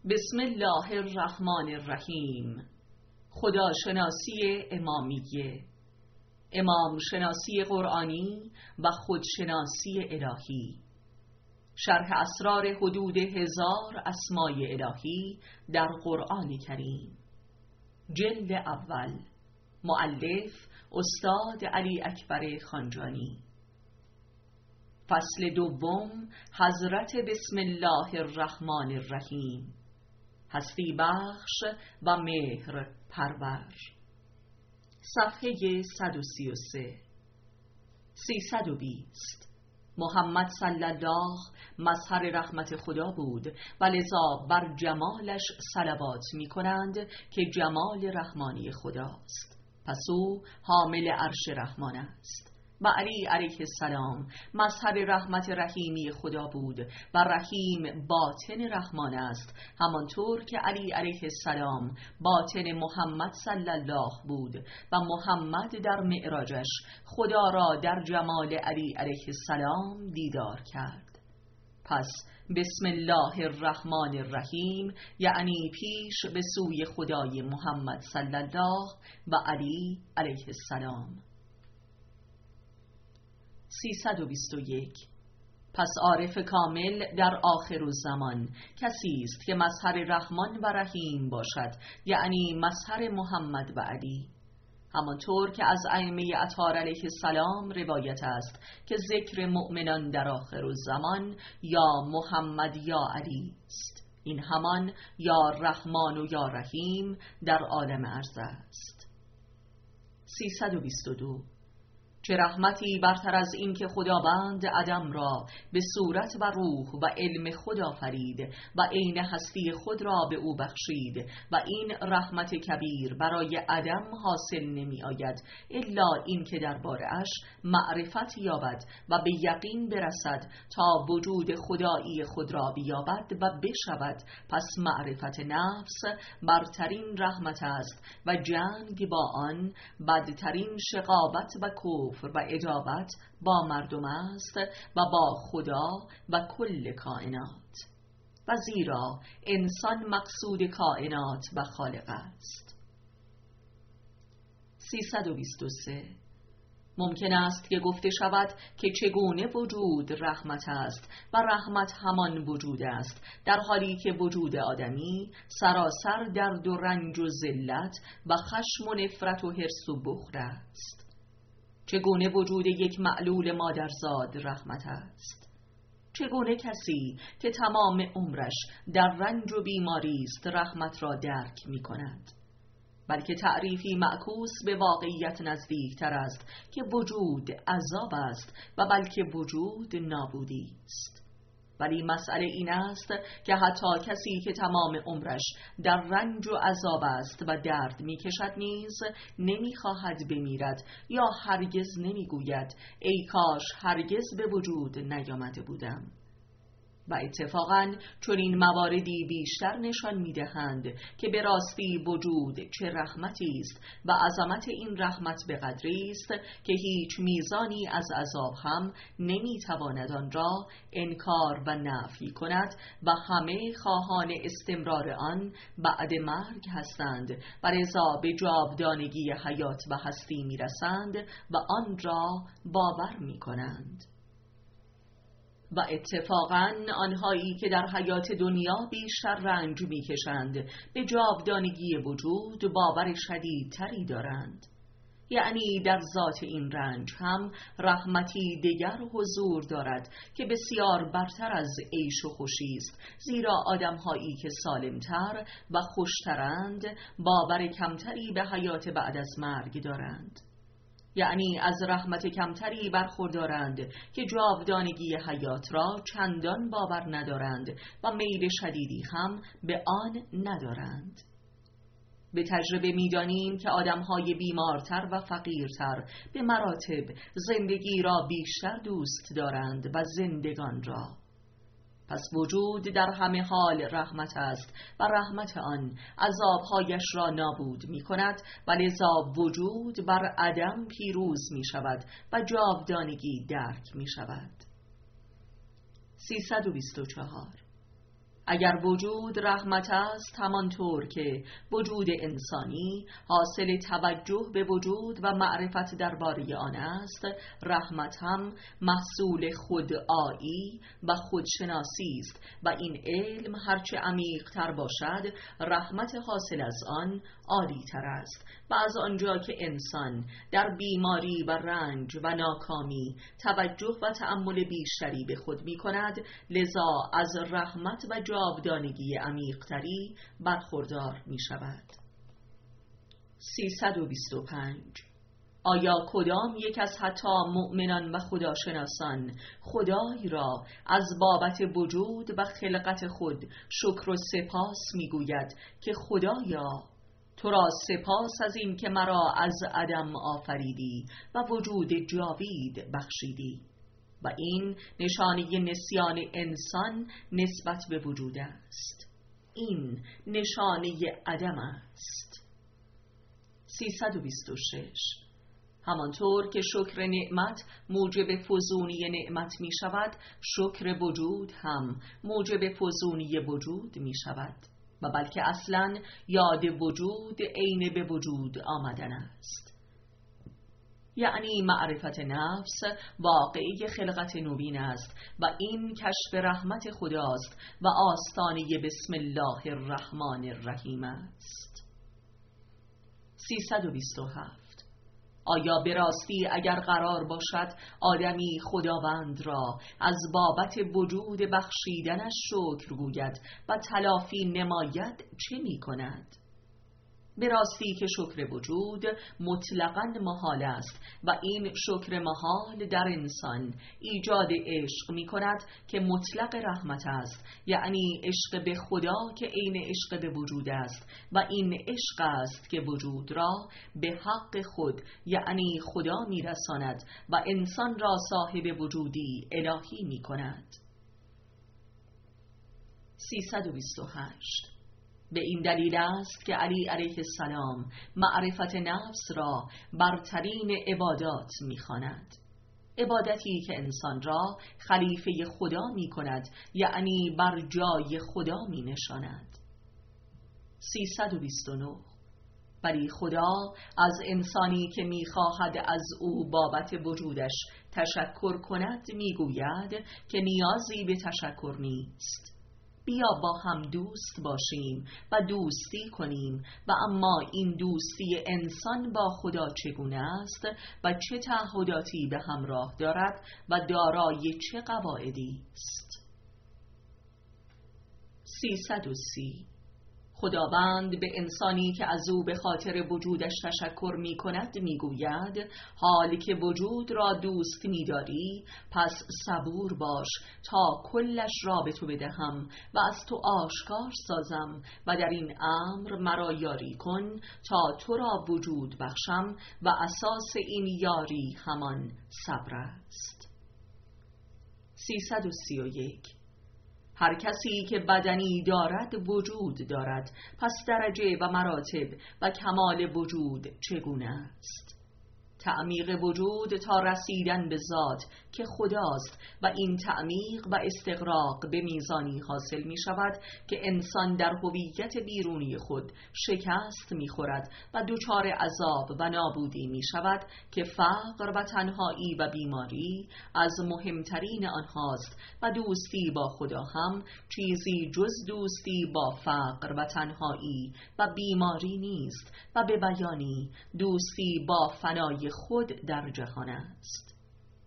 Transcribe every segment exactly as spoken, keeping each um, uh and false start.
بسم الله الرحمن الرحیم. خداشناسی امامیه، امام شناسی قرآنی و خودشناسی الهی. شرح اسرار حدود هزار اسمای الهی در قرآن کریم. جلد اول. مؤلف استاد علی اکبر خانجانی. فصل دوم. حضرت بسم الله الرحمن الرحیم. هستی بخش و مهر پرور. صفحه صد و سی و سه. سیصد و بیست. محمد صلی الله مظهر رحمت خدا بود و لذا بر جمالش صلوات می کنند که جمال رحمانی خداست. پس او حامل عرش رحمان است. و علی علیه السلام مظهر رحمت رحیمی خدا بود و رحیم باطن رحمان است، همانطور که علی علیه السلام باطن محمد صلی الله بود و محمد در معراجش خدا را در جمال علی علیه السلام دیدار کرد. پس بسم الله الرحمن الرحیم یعنی پیش به سوی خدای محمد صلی الله و علی علیه السلام. سیصد و بیست و یک. پس عارف کامل در آخر الزمان کسی است که مظهر رحمان و رحیم باشد، یعنی مظهر محمد و علی، همانطور که از ائمه اطهار علیه السلام روایت است که ذکر مؤمنان در آخر الزمان یا محمد یا علی است. این همان یا رحمان و یا رحیم در عالم ارض است. سیصد و بیست و دو. چه رحمتی برتر از این که خداوند عدم را به صورت و روح و علم خود آفرید و عین هستی خود را به او بخشید و این رحمت کبیر برای عدم حاصل نمی آید الا این که درباره اش معرفت یابد و به یقین برسد تا وجود خدایی خود را بیابد و بشود. پس معرفت نفس برترین رحمت است و جنگ با آن بدترین شقاوت و کفر و عداوت با مردم است و با خدا و کل کائنات، و زیرا انسان مقصود کائنات و خالق است. سیصد و بیست و سه. ممکن است که گفته شود که چگونه وجود رحمت است و رحمت همان وجود است، در حالی که وجود آدمی سراسر درد و رنج و ذلت و خشم و نفرت و حرص و بخل است. چگونه وجود یک معلول مادرزاد رحمت است؟ چگونه کسی که تمام عمرش در رنج و بیماری است رحمت را درک می کند؟ بلکه تعریفی معکوس به واقعیت نزدیک تر است که وجود عذاب است و بلکه وجود نابودی است. ولی مسئله این است که حتی کسی که تمام عمرش در رنج و عذاب است و درد می کشد نیز نمی خواهد بمیرد یا هرگز نمی گوید ای کاش هرگز به وجود نیامده بودم. و اتفاقاً چون این مواردی بیشتر نشان می‌دهند که به راستی وجود چه رحمتی است و عظمت این رحمت به قدری است که هیچ میزانی از عذاب هم نمی‌تواند آن را انکار و نفی کند و همه خواهان استمرار آن بعد مرگ هستند و لذا به جاودانگی حیات و هستی می‌رسند و آن را باور می‌کنند. و اتفاقاً آنهایی که در حیات دنیا بیشتر رنج می‌کشند به جاودانگی وجود باور شدیدتری دارند، یعنی در ذات این رنج هم رحمتی دیگر حضور دارد که بسیار برتر از عیش و خوشی است، زیرا آدم‌هایی که سالمتر و خوشترند باور کمتری به حیات بعد از مرگ دارند، یعنی از رحمت کمتری برخوردارند که جاودانگی حیات را چندان باور ندارند و میل شدیدی هم به آن ندارند. به تجربه می‌دانیم که آدم‌های بیمارتر و فقیرتر به مراتب زندگی را بیشتر دوست دارند و زندگان را. پس وجود در همه حال رحمت است و رحمت آن عذابهایش را نابود می کند و لذا وجود بر عدم پیروز می شود و جاودانگی درک می شود. سیصد و بیست و چهار. اگر وجود رحمت است، همانطور که وجود انسانی حاصل توجه به وجود و معرفت درباره آن است، رحمت هم محصول خودآیی و خودشناسی است و این علم هرچه عمیق‌تر باشد، رحمت حاصل از آن عالی‌تر است. و از آنجا که انسان در بیماری و رنج و ناکامی توجه و تأمل بیشتری به خود می کند، لذا از رحمت و جاودانگی عمیق‌تری برخوردار می شود. سیصد و بیست و پنج. آیا کدام یک از حتی مؤمنان و خداشناسان خدای را از بابت وجود و خلقت خود شکر و سپاس می گوید که خدایا تو را سپاس از این که مرا از عدم آفریدی و وجود جاوید بخشیدی؟ و این نشانه نسیان انسان نسبت به وجود است. این نشانه عدم است. سیصد و بیست و شش. همانطور که شکر نعمت موجب فزونی نعمت می شود، شکر وجود هم موجب فزونی وجود می شود، و بلکه اصلاً یاد وجود عین به وجود آمدن است. یعنی معرفت نفس واقعی خلقت نوین است و این کشف رحمت خداست و آستانه بسم الله الرحمن الرحیم است. سیصد و بیست و هفت. آیا به راستی اگر قرار باشد آدمی خداوند را از بابت وجود بخشیدنش شکر گوید و تلافی نماید، چه می کند؟ به راستی که شکر وجود مطلقاً محال است و این شکر محال در انسان ایجاد عشق می کند که مطلق رحمت است، یعنی عشق به خدا که عین عشق به وجود است، و این عشق است که وجود را به حق خود یعنی خدا می رساند و انسان را صاحب وجودی الهی می کند. سیصد و بیست و هشت. به این دلیل است که علی علیه السلام معرفت نفس را برترین عبادات می‌خواند، عبادتی که انسان را خلیفه خدا می‌کند، یعنی بر جای خدا می‌نشاند. سیصد و بیست و نه. ولی خدا از انسانی که می‌خواهد از او بابت وجودش تشکر کند می‌گوید که نیازی به تشکر نیست. بیا با هم دوست باشیم و دوستی کنیم. و اما این دوستی انسان با خدا چگونه است و چه تعهداتی به همراه دارد و دارای چه قواعدی است؟ سیصد و سی. خداوند به انسانی که از او به خاطر وجودش تشکر می کند می گوید حال که وجود را دوست می داری، پس صبور باش تا کلش را به تو بدهم و از تو آشکار سازم و در این امر مرا یاری کن تا تو را وجود بخشم و اساس این یاری همان صبر است. سیصد و سی و یک. هر کسی که بدنی دارد وجود دارد، پس درجه و مراتب و کمال وجود چگونه است؟ تعمیق وجود تا رسیدن به ذات که خداست و این تعمیق و استغراق به میزانی حاصل می شود که انسان در هویت بیرونی خود شکست می خورد و دچار عذاب و نابودی می شود که فقر و تنهایی و بیماری از مهمترین آنهاست و دوستی با خدا هم چیزی جز دوستی با فقر و تنهایی و بیماری نیست و به بیانی دوستی با فنای خود در جهان است.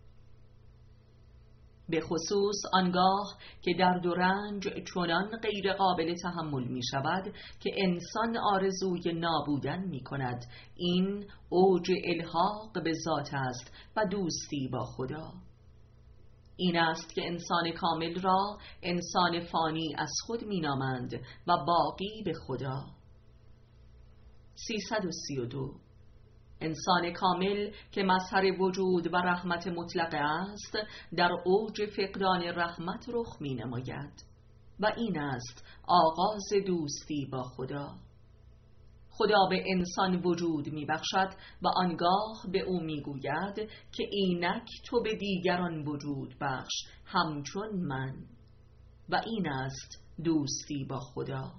به خصوص آنگاه که درد و رنج چنان غیر قابل تحمل می شود که انسان آرزوی نابودن می کند، این اوج الحاق به ذات است و دوستی با خدا. این است که انسان کامل را انسان فانی از خود می نامند و باقی به خدا. سیصد و سی و دو. انسان کامل که مظهر وجود و رحمت مطلق است، در اوج فقدان رحمت رخ می نماید و این است آغاز دوستی با خدا. خدا به انسان وجود می بخشد و آنگاه به او می گوید که اینک تو به دیگران وجود بخش همچون من، و این است دوستی با خدا.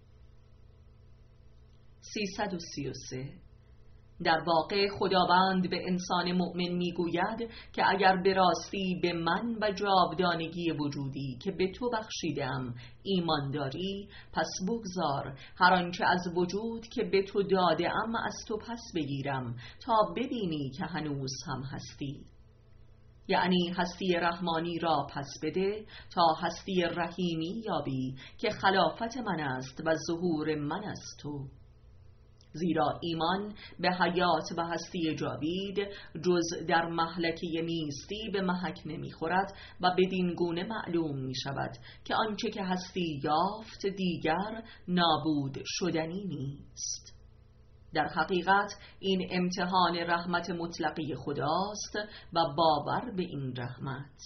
سیصد و سی و سه. در واقع خداوند به انسان مؤمن میگوید که اگر به راستی به من و جاودانگی وجودی که به تو بخشیدم ایمان داری، پس بگذار هر آنچه از وجود که به تو دادم از تو پس بگیرم تا ببینی که هنوز هم هستی. یعنی هستی رحمانی را پس بده تا هستی رحیمی یابی که خلافت من است و ظهور من از تو. زیرا ایمان به حیات و هستی جاوید جز در مهلکه نیستی به محک نمیخورد و بدین گونه معلوم می شود که آنچه که هستی یافت دیگر نابود شدنی نیست. در حقیقت این امتحان رحمت مطلقی خداست و باور به این رحمت.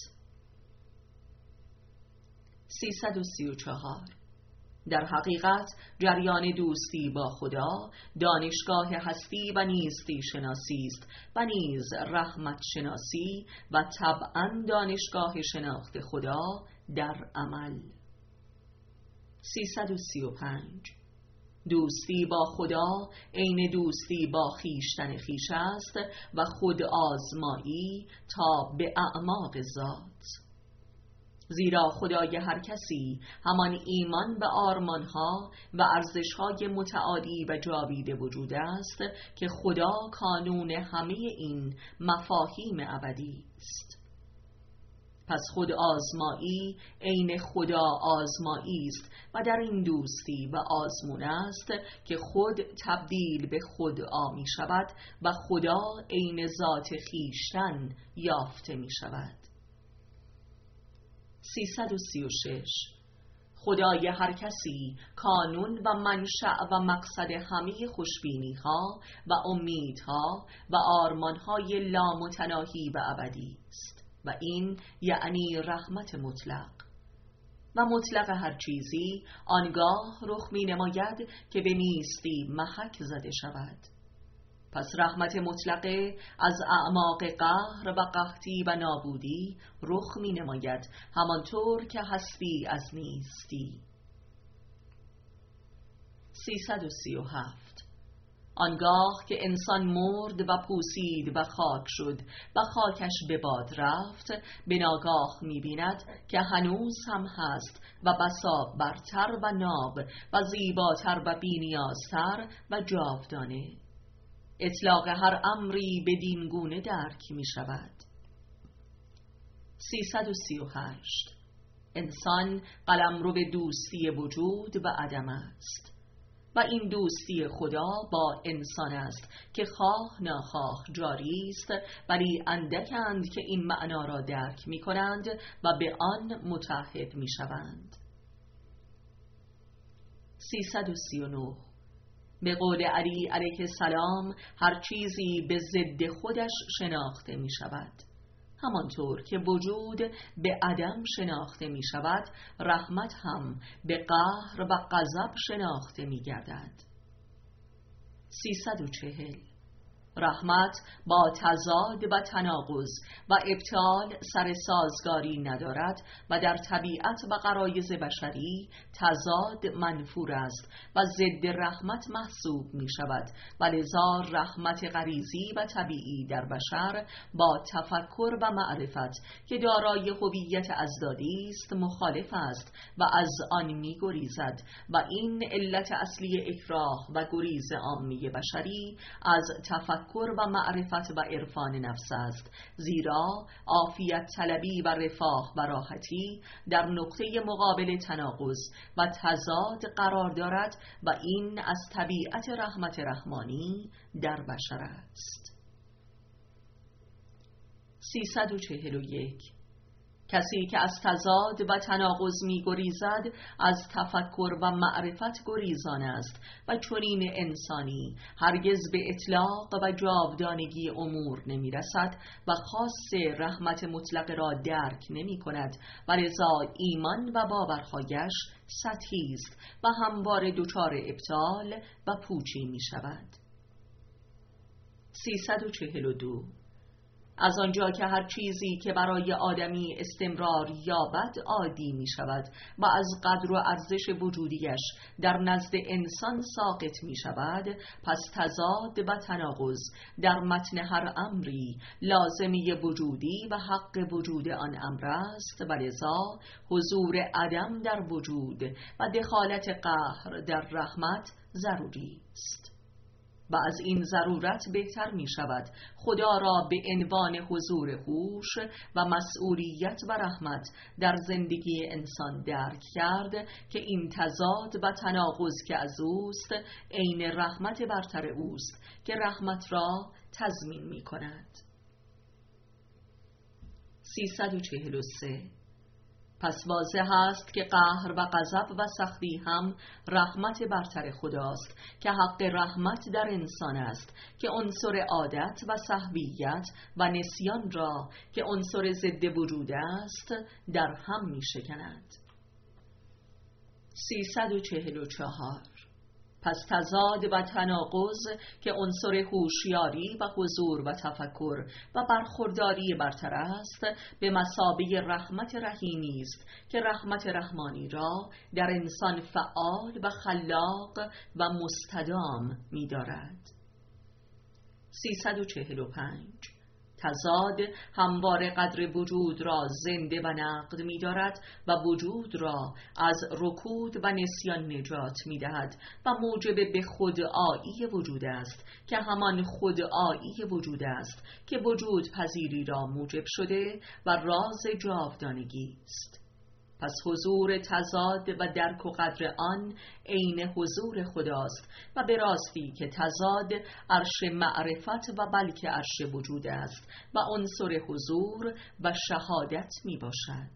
سیصد و سی و چهار. در حقیقت جریان دوستی با خدا دانشگاه هستی و نیستی شناسی است و نیز رحمت شناسی و طبعاً دانشگاه شناخت خدا در عمل. سیصد و سی و پنج. دوستی با خدا عین دوستی با خیشتن خیش است و خود آزمایی تا به اعماق ذات. زیرا خدای هر کسی همان ایمان به آرمانها و ارزشهای متعالی و جاویده وجود است که خدا کانون همه این مفاهیم ابدی است. پس خود آزمایی عین خدا آزمایی است و در این دوستی و آزمون است که خود تبدیل به خدا می شود و خدا عین ذات خیشتن یافته می شود. سیصد و سی و شش. خدای هر کسی کانون و منشأ و مقصد همه خوشبینی ها و امیدها و آرمان های لامتناهی و ابدی است و این یعنی رحمت مطلق. و مطلق هر چیزی آنگاه رخ می نماید که به نیستی محک زده شود. پس رحمت مطلقه از اعماق قهر و قحطی و نابودی رخ می نماید همانطور که هستی از نیستی. سیصد و سی و هفت. آنگاه که انسان مرد و پوسید و خاک شد و خاکش به باد رفت، به ناگاه می بیند که هنوز هم هست و بسا برتر و ناب و زیباتر و بینیازتر و جاودانه. اطلاق هر امری بدین گونه درک می شود. سیصد و سی و هشت. انسان قلمرو به دوستی وجود و عدم است و این دوستی خدا با انسان است که خواه ناخواه جاری است، ولی اندکند که این معنا را درک می کنند و به آن متحد می شوند. سیصد و سی و نه. به قول علی علیه السلام هر چیزی به ضد خودش شناخته می شود. همانطور که وجود به عدم شناخته می شود، رحمت هم به قهر و غضب شناخته می گردد. سیصد و چهل. رحمت با تضاد و تناقض و ابطال سر سازگاری ندارد و در طبیعت و غرایز بشری تضاد منفور است و ضد رحمت محسوب می شود و لذا رحمت غریزی و طبیعی در بشر با تفکر و معرفت که دارای هویت ازدادی است مخالف است و از آن می گریزد و این علت اصلی اکراه و گریز عامی بشری از تفکر و معرفت و عرفان نفس است، زیرا عافیت طلبی و رفاه و راحتی در نقطه مقابل تناقض و تضاد قرار دارد و این از طبیعت رحمت رحمانی در بشر است. سیصد و چهل و یک. کسی که از تضاد و تناقض می گریزد از تفکر و معرفت گریزان است و چنین انسانی هرگز به اطلاق و جاودانگی امور نمی رسد و خاص رحمت مطلق را درک نمی کند و لذا ایمان و باورهایش سطحی است و همواره دچار ابطال و پوچی می شود. سیصد و چهل و دو. از آنجا که هر چیزی که برای آدمی استمرار یابد عادی می شود و از قدر و ارزش وجودیش در نزد انسان ساقط می شود، پس تضاد و تناقض در متن هر امری لازمی وجودی و حق وجود آن امر است و لذا حضور عدم در وجود و دخالت قهر در رحمت ضروری است. و از این ضرورت بهتر می شود خدا را به عنوان حضور هوش و مسئولیت و رحمت در زندگی انسان درک کرد که این تضاد و تناقض که از اوست عین رحمت برتر اوست که رحمت را تضمین می کند. سیصد و چهل و سه. پس واضح است که قهر و غضب و سختی هم رحمت برتر خداست که حق رحمت در انسان است که عنصر عادت و سهویت و نسیان را که عنصر ضد وجود است در هم می شکند. سیصد و چهل و چهار. پس تضاد و تناقض که عنصر هوشیاری و حضور و تفکر و برخورداری برتر است به مثابه رحمت رحیمی است که رحمت رحمانی را در انسان فعال و خلاق و مستدام می دارد. سیصد و چهل و پنج. تضاد همواره قدر وجود را زنده و نقد می دارد و وجود را از رکود و نسیان نجات می دهد و موجب به خودآیی وجود است که همان خودآیی وجود است که وجود پذیری را موجب شده و راز جاودانگی است. پس حضور تضاد و درک و قدر آن عین حضور خداست و به راستی که تضاد عرش معرفت و بلکه عرش وجود است و عنصر حضور و شهادت می باشد.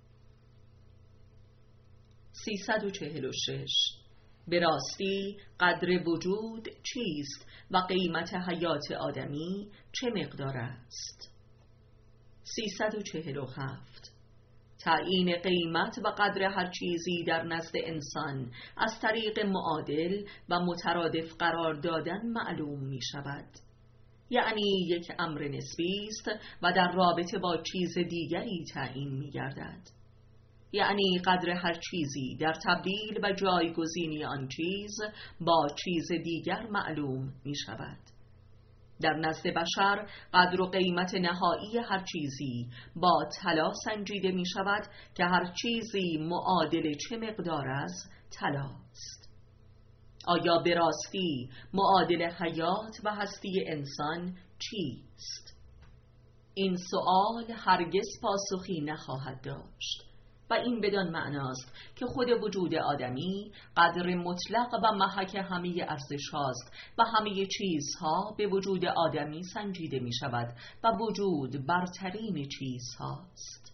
سیصد و چهل و شش. به راستی قدر وجود چیست و قیمت حیات آدمی چه مقدار است؟ سیصد و چهل و هفت. تعیین قیمت و قدر هر چیزی در نزد انسان از طریق معادل و مترادف قرار دادن معلوم می شود. یعنی یک امر نسبی است و در رابطه با چیز دیگری تعیین می گردد. یعنی قدر هر چیزی در تبدیل و جایگزینی آن چیز با چیز دیگر معلوم می شود. در نزد بشر قدر و قیمت نهایی هر چیزی با طلا سنجیده می شود که هر چیزی معادل چه مقدار از طلاست. آیا به راستی معادل حیات و هستی انسان چیست؟ این سؤال هرگز پاسخی نخواهد داشت و این بدان معناست که خود وجود آدمی قدر مطلق و محک همه ارزش هاست و همه چیزها به وجود آدمی سنجیده می شود و وجود برترین چیزهاست.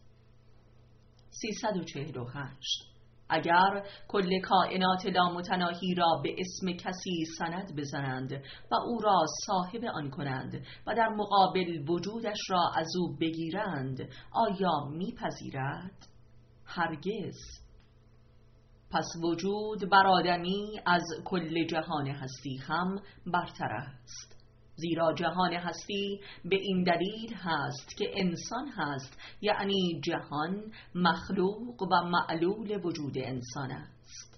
سیصد و چهل و هشت. اگر کل کائنات لامتناهی را به اسم کسی سند بزنند و او را صاحب آن کنند و در مقابل وجودش را از او بگیرند، آیا میپذیرد؟ هرگز. پس وجود بر آدمی از کل جهان هستی هم برتر است، زیرا جهان هستی به این دلیل هست که انسان هست، یعنی جهان مخلوق و معلول وجود انسان است.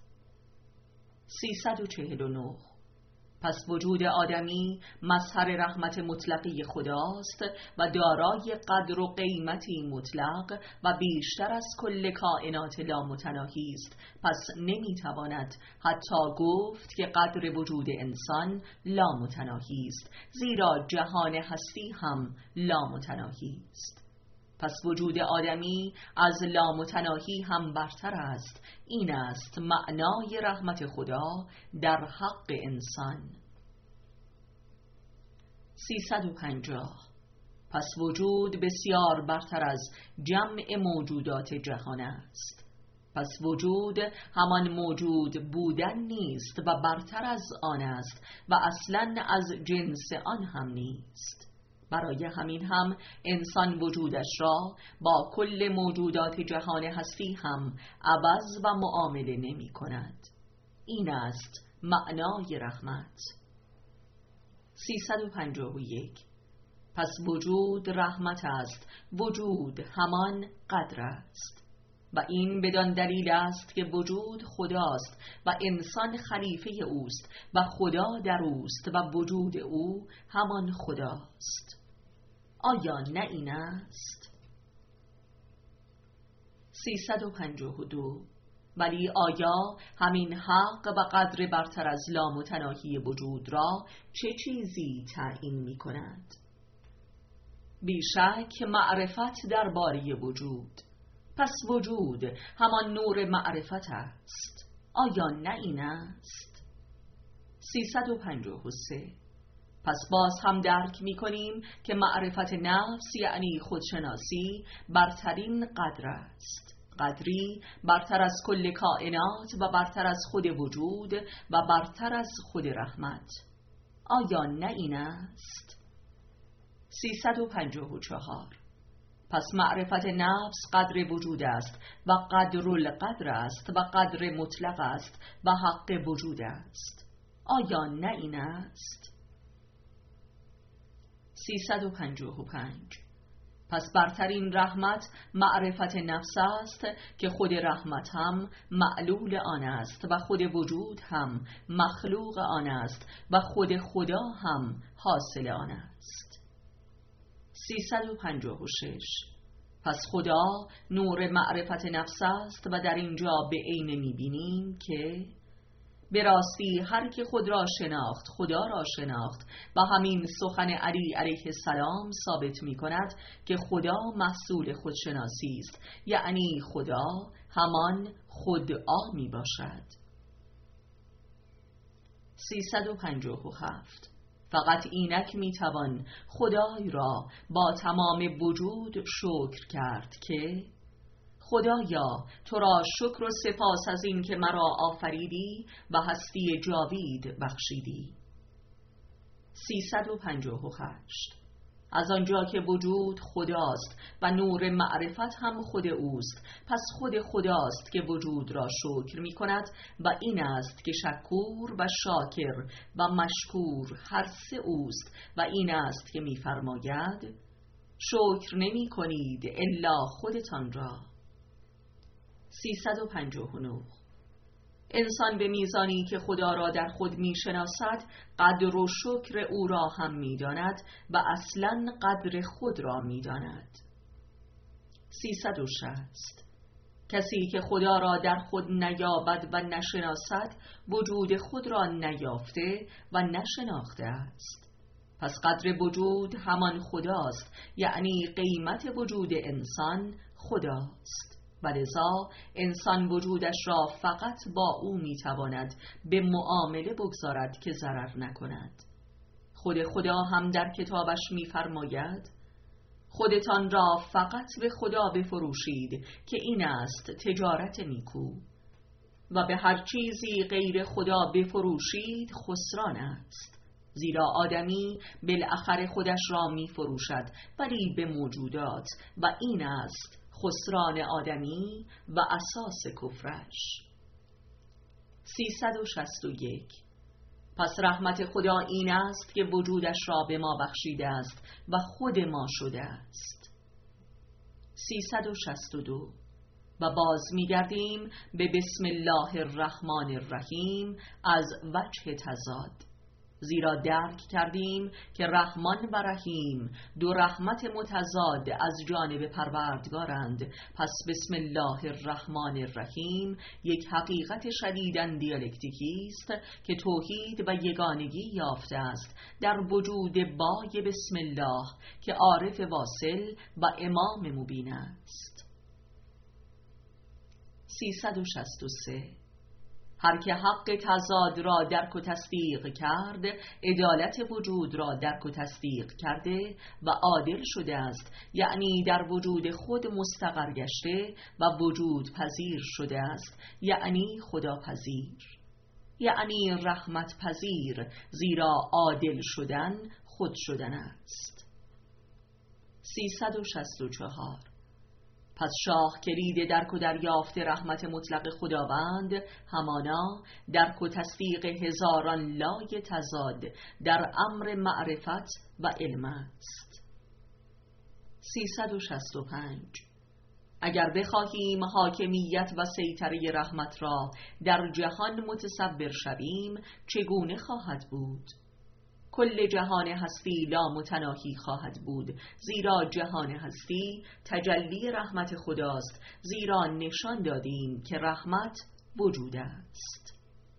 سیصد و چهل و نه. پس وجود آدمی مظهر رحمت مطلقی خداست و دارای قدر و قیمتی مطلق و بیشتر از کل کائنات لامتناهی است. پس نمیتواند حتی گفت که قدر وجود انسان لامتناهی است، زیرا جهان هستی هم لامتناهی است. پس وجود آدمی از لامتناهی هم برتر است. این است معنای رحمت خدا در حق انسان. سیصد و پنجاه. پس وجود بسیار برتر از جمع موجودات جهان است. پس وجود همان موجود بودن نیست و برتر از آن است و اصلاً از جنس آن هم نیست. برای همین هم انسان وجودش را با کل موجودات جهان هستی هم عوض و معامله نمی کند. این است معنای رحمت. سیصد و پنجاه و یک. پس وجود رحمت است، وجود همان قدر است. و این بدان دلیل است که وجود خداست و انسان خلیفه اوست و خدا در اوست و وجود او همان خداست. آیا نه این است؟ سیصد و پنجاه و دو. ولی آیا همین حق و قدر برتر از لامتناهی وجود را چه چیزی تعیین می کند؟ بیشک معرفت درباره وجود. پس وجود همان نور معرفت است. آیا نه این است؟ سیصد و پنجاه و سه. پس باز هم درک می کنیم که معرفت نفس یعنی خودشناسی برترین قدر است، قدری برتر از کل کائنات و برتر از خود وجود و برتر از خود رحمت. آیا نه این است؟ سیصد و پنجاه و چهار. پس معرفت نفس قدر وجود است و قدر القدر است و قدر مطلق است و حق وجود است. آیا نه این است؟ سیصد و پنجاه و پنج. پس برترین رحمت معرفت نفس است که خود رحمت هم معلول آن است و خود وجود هم مخلوق آن است و خود خدا هم حاصل آن است. سیصد و پنجاه و شش. پس خدا نور معرفت نفس است و در اینجا به عین می‌بینیم که به راستی هر که خود را شناخت خدا را شناخت و همین سخن علی علیه السلام ثابت می کند که خدا محصول خودشناسی است، یعنی خدا همان خودآ می باشد. سیصد و پنجاه و هفت. فقط اینک می توان خدای را با تمام وجود شکر کرد که خدایا تو را شکر و سپاس از این که مرا آفریدی و هستی جاوید بخشیدی. سیصد و پنجاه و هشت. از آنجا که وجود خداست و نور معرفت هم خود اوست، پس خود خداست که وجود را شکر می کند و این است که شکور و شاکر و مشکور هر سه اوست و این است که می فرماید شکر نمی کنید الا خودتان را. سیصد و پنجاه و نه. انسان به میزانی که خدا را در خود می شناسد قدر و شکر او را هم می داند و اصلا قدر خود را می داند. سیصد و شصت. کسی که خدا را در خود نیابد و نشناسد وجود خود را نیافته و نشناخته است. پس قدر وجود همان خداست، یعنی قیمت وجود انسان خداست. ولذا انسان وجودش را فقط با او میتواند به معامله بگذارد که ضرر نکند. خود خدا هم در کتابش میفرماید خودتان را فقط به خدا بفروشید که این است تجارت نیکو، و به هر چیزی غیر خدا بفروشید خسران است. زیرا آدمی بالاخره خودش را میفروشد ولی به موجودات و این است خسران آدمی و اساس کفرش. سیصد و شصت و یک. پس رحمت خدا این است که وجودش را به ما بخشیده است و خود ما شده است. سیصد و شصت و دو. و باز می‌گردیم به بسم الله الرحمن الرحیم از وجه تضاد، زیرا درک کردیم که رحمان و رحیم دو رحمت متضاد از جانب پروردگارند. پس بسم الله الرحمن الرحیم یک حقیقت شدیداً دیالکتیکی است که توحید و یگانگی یافته است در وجود بای بسم الله که عارف واصل و امام مبین است. سیصد و شصت و سه. هر که حق تضاد را درک و تصدیق کرد عدالت وجود را درک و تصدیق کرده و عادل شده است، یعنی در وجود خود مستقر گشته و وجود پذیر شده است، یعنی خدا پذیر، یعنی رحمت پذیر، زیرا عادل شدن خود شدن است. سیصد و شصت و چهار. پس شاه کلید درک و دریافت رحمت مطلق خداوند همانا درک و تصدیق هزاران لای تضاد در امر معرفت و علم است. سیصد و شصت و پنج. اگر بخواهیم حاکمیت و سیطره رحمت را در جهان متصور شویم چگونه خواهد بود؟ کل جهان هستی لامتناهی خواهد بود، زیرا جهان هستی تجلی رحمت خداست، زیرا نشان دادیم که رحمت وجود است.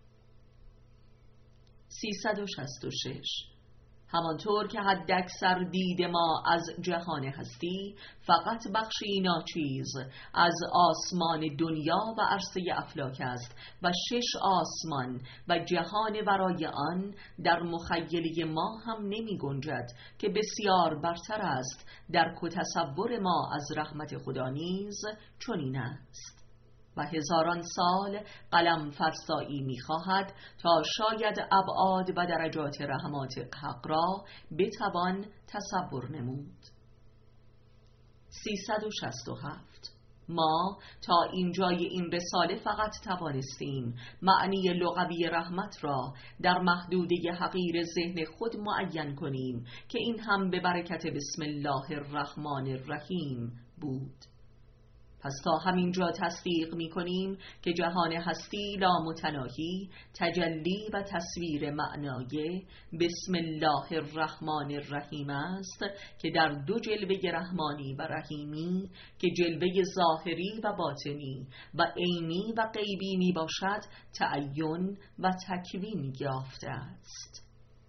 سیصد و شصت و شش. همانطور که حداکثر دید ما از جهان هستی فقط بخشی ناچیز از آسمان دنیا و عرصه افلاک است و شش آسمان و جهان ورای آن در مخیله ما هم نمی گنجد که بسیار برتر است. درک و تصور ما از رحمت خدا نیز چنین است و هزاران سال قلم فرسایی می خواهد تا شاید ابعاد و درجات رحمات حق را بتوان تصور نمود. سیصد و شصت و هفت. ما تا اینجای این رساله فقط توانستیم معنی لغوی رحمت را در محدوده حقیر ذهن خود معین کنیم که این هم به برکت بسم الله الرحمن الرحیم بود. پس تا همینجا تصدیق می کنیم که جهان هستی لامتناهی تجلی و تصویر معنای بسم الله الرحمن الرحیم است که در دو جلوه رحمانی و رحیمی که جلوه ظاهری و باطنی و عینی و غیبی می باشد تعین و تکوین یافته است.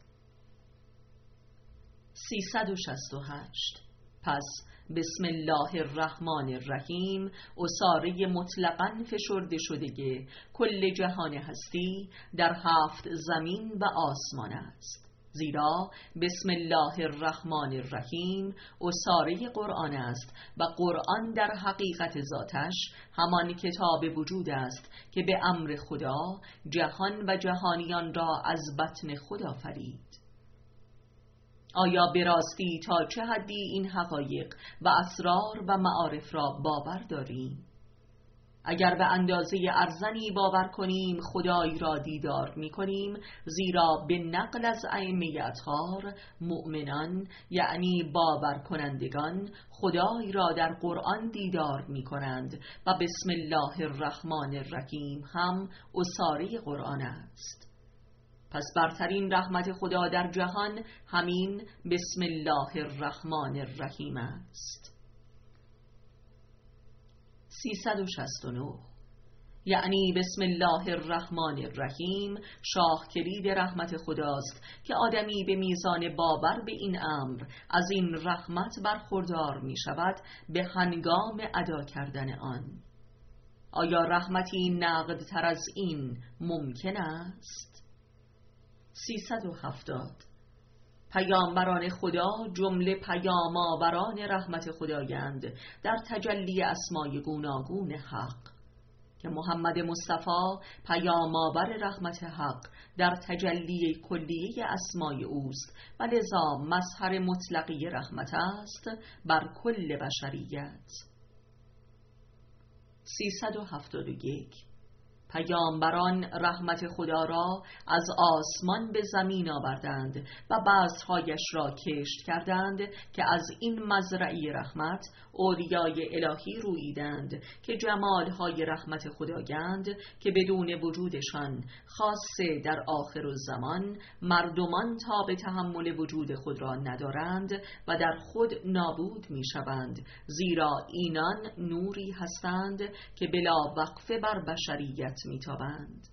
سیصد و شصت و هشت. پس بسم الله الرحمن الرحیم اساره مطلقاً فشرده شده کل جهان هستی در هفت زمین و آسمان است، زیرا بسم الله الرحمن الرحیم اساره قرآن است و قرآن در حقیقت ذاتش همان کتاب وجود است که به امر خدا جهان و جهانیان را از بطن خدا فرید. آیا به راستی تا چه حدی این حقایق و اسرار و معارف را باور داریم؟ اگر به اندازه ارزنی باور کنیم خدای را دیدار می کنیم، زیرا به نقل از ائمه اطهار مؤمنان یعنی باور کنندگان خدای را در قرآن دیدار می کنند و بسم الله الرحمن الرحیم هم اساره قرآن است. پس برترین رحمت خدا در جهان همین بسم الله الرحمن الرحیم است. سیصد و شصت و نه. یعنی بسم الله الرحمن الرحیم شاه کلید رحمت خداست که آدمی به میزان باور به این امر از این رحمت برخوردار می شود به هنگام ادا کردن آن. آیا رحمتی نقد تر از این ممکن است؟ سیصد و هفتاد. پیامبران خدا جمله پیام آوران رحمت خدایند در تجلی اسمای گوناگون حق، که محمد مصطفی پیام آور رحمت حق در تجلی کلیه اسمای اوست و لذا مظهر مطلقی رحمت است بر کل بشریت. سیصد و هفتاد و یک. پیامبران رحمت خدا را از آسمان به زمین آوردند و بذرهایش را کشت کردند که از این مزرعه رحمت اولیای الهی رویدند که جمالهای رحمت خدایند که بدون وجودشان خاصه در آخر الزمان مردمان تا به تحمل وجود خود را ندارند و در خود نابود می شوند، زیرا اینان نوری هستند که بلا وقفه بر بشریت می تابند.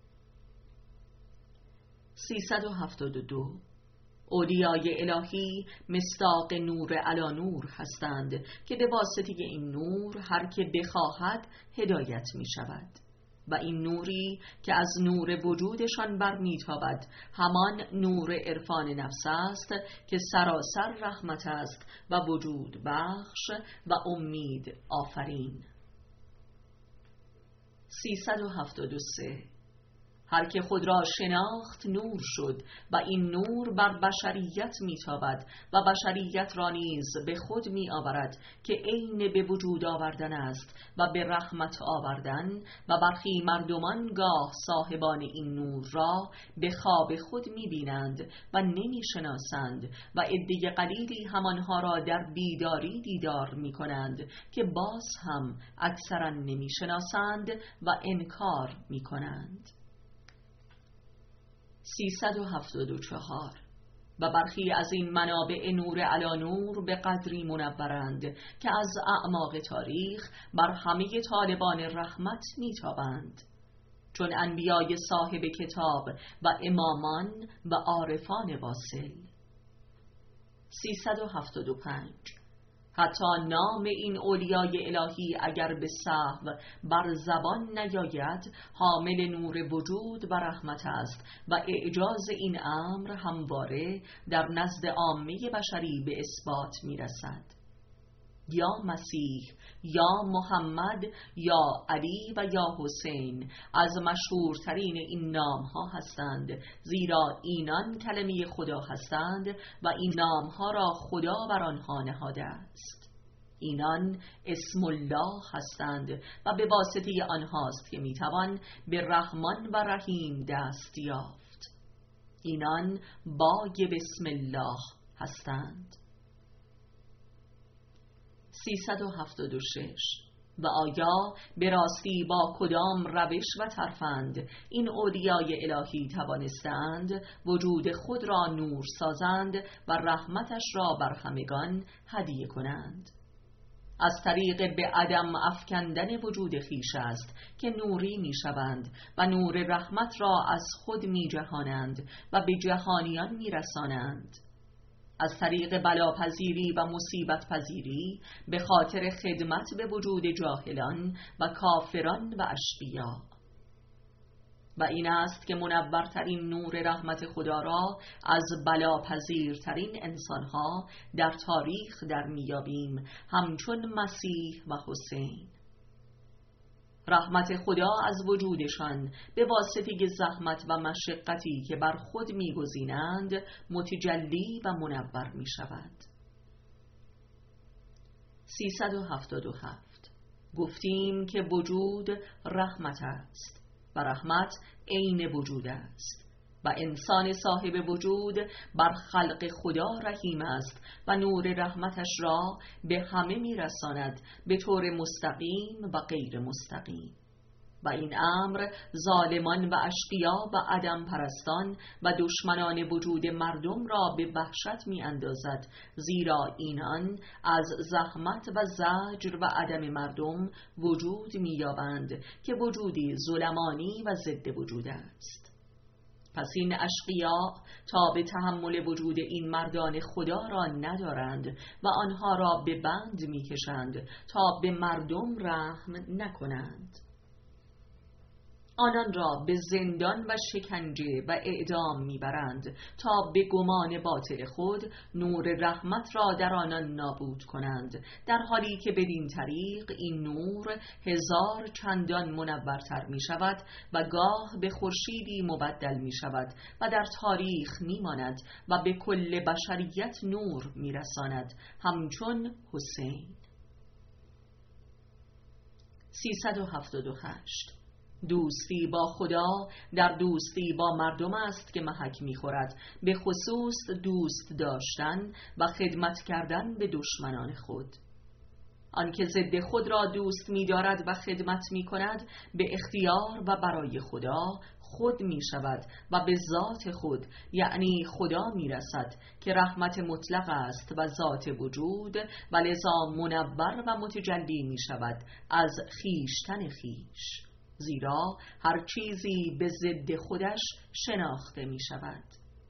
سیصد و هفتاد و دو. اولیای الهی مصداق نور علی نور هستند که به واسطه این نور هر که بخواهد هدایت می شود و این نوری که از نور وجودشان برمیتابد همان نور عرفان نفس است که سراسر رحمت است و وجود بخش و امید آفرین. سیصد و هفتاد و سه. هر که خود را شناخت نور شد و این نور بر بشریت میتابد و بشریت را نیز به خود می آورد که عین به وجود آوردن است و به رحمت آوردن. و برخی مردمان گاه صاحبان این نور را به خواب خود می بینند و نمی شناسند و عده قلیلی همانها را در بیداری دیدار می کنند که باز هم اکثرا نمی شناسند و انکار می کنند. سیصد و هفتاد و چهار. و برخی از این منابع نور علی نور به قدری منورند که از اعماق تاریخ بر همه طالبان رحمت میتابند، چون انبیای صاحب کتاب و امامان و عارفان واصل. سیصد و هفتاد و پنج. حتی نام این اولیای الهی اگر به سهو بر زبان نیاید، حامل نور وجود و رحمت است و اعجاز این امر همواره در نزد عامه بشری به اثبات میرسد. یا مسیح، یا محمد، یا علی و یا حسین از مشهورترین این نام ها هستند، زیرا اینان کلمه خدا هستند و این نام ها را خدا بر آنها نهاده است. اینان اسم الله هستند و به واسطه آنهاست که میتوان به رحمان و رحیم دست یافت. اینان بای بسم الله هستند. سیصد و هفتاد و شش. و آیا به راستی با کدام روش و ترفند این اولیای الهی توانستند وجود خود را نور سازند و رحمتش را بر همگان هدیه کنند؟ از طریق به عدم افکندن وجود خیش است که نوری می شوند و نور رحمت را از خود می جهانند و به جهانیان می رسانند. از طریق بلاپذیری و مصیبت پذیری به خاطر خدمت به وجود جاهلان و کافران و اشقیا. و این است که منورترین نور رحمت خدا را از بلاپذیرترین انسانها در تاریخ در میابیم، همچون مسیح و حسین. رحمت خدا از وجودشان به واسطه زحمت و مشقتی که بر خود میگزینند متجلی و منور می شود. سیصد و هفتاد و هفت. گفتیم که وجود رحمت است و رحمت عین وجود است و انسان صاحب وجود بر خلق خدا رحیم است و نور رحمتش را به همه میرساند به طور مستقیم و غیر مستقیم. و این امر ظالمان و اشقیا و عدم پرستان و دشمنان وجود مردم را به وحشت می اندازد، زیرا اینان از زحمت و زجر و عدم مردم وجود می یابند که وجودی ظلمانی و ضد وجود است. پس این اشقیا تا به تحمل وجود این مردان خدا را ندارند و آنها را به بند می کشند تا به مردم رحم نکنند. آنان را به زندان و شکنجه و اعدام میبرند تا به گمان باطل خود نور رحمت را در آنان نابود کنند، در حالی که بدین طریق این نور هزار چندان منورتر می شود و گاه به خورشیدی مبدل می شود و در تاریخ می ماند و به کل بشریت نور می رساند، همچون حسین. سیصد و هفتاد و هشت. دوستی با خدا در دوستی با مردم است که محک می‌خورد، به خصوص دوست داشتن و خدمت کردن به دشمنان خود. آنکه ضد خود را دوست می‌دارد و خدمت می‌کند به اختیار و برای خدا خود می‌شود و به ذات خود یعنی خدا می‌رسد که رحمت مطلق است و ذات وجود و لذا منور و متجلی می‌شود از خیشتن خیش، زیرا هر چیزی به ضد خودش شناخته می شود.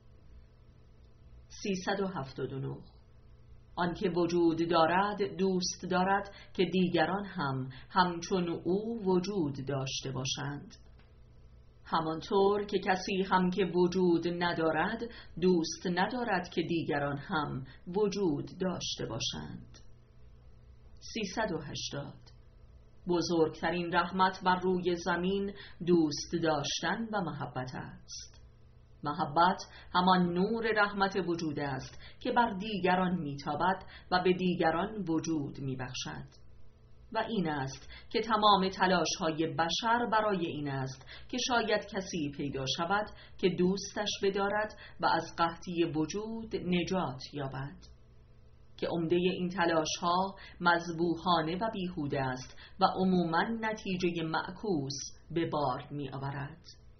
سیصد و هفتاد و نه. آنکه وجود دارد دوست دارد که دیگران هم همچون او وجود داشته باشند، همانطور که کسی هم که وجود ندارد دوست ندارد که دیگران هم وجود داشته باشند. سیصد و هشتاد. بزرگترین رحمت بر روی زمین دوست داشتن و محبت است. محبت همان نور رحمت وجود است که بر دیگران میتابد و به دیگران وجود میبخشد. و این است که تمام تلاش‌های بشر برای این است که شاید کسی پیدا شود که دوستش بدارد و از قحطی وجود نجات یابد، که عمده این تلاش‌ها مذبوحانه و بیهوده است و عموماً نتیجه معکوس به بار می‌آورد.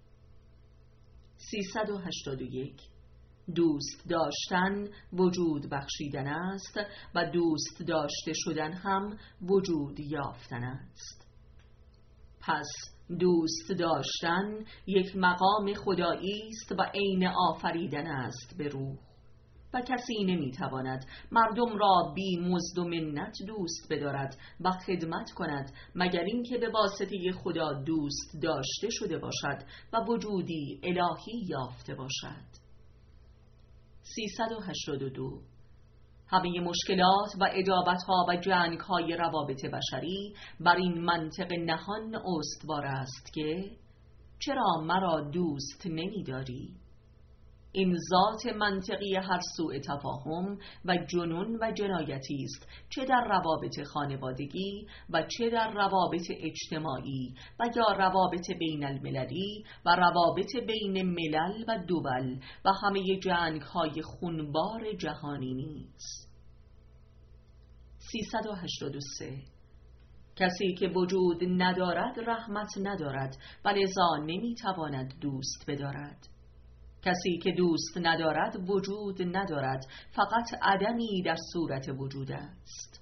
سیصد و هشتاد و یک. دوست داشتن وجود بخشیدن است و دوست داشته شدن هم وجود یافتن است. پس دوست داشتن یک مقام خدایی است و عین آفریدن است به روح، و کسی نمیتواند مردم را بی مزد و منت دوست بدارد و خدمت کند مگر اینکه به واسطه خدا دوست داشته شده باشد و وجودی الهی یافته باشد. سیصد و هشتاد و دو. همه مشکلات و ادابت‌ها و جنگ‌های روابط بشری بر این منطق نهان استوار است که چرا مرا دوست نمی‌داری؟ این ذات منطقی هر سوء تفاهم و جنون و جنایتی است، چه در روابط خانوادگی و چه در روابط اجتماعی و یا روابط بین المللی و روابط بین ملل و دول و همه جنگ‌های خونبار جهانی نیست. سیصد و هشتاد و سه. کسی که وجود ندارد رحمت ندارد و لذا نمیتواند دوست بدارد. کسی که دوست ندارد وجود ندارد، فقط عدمی در صورت وجود است.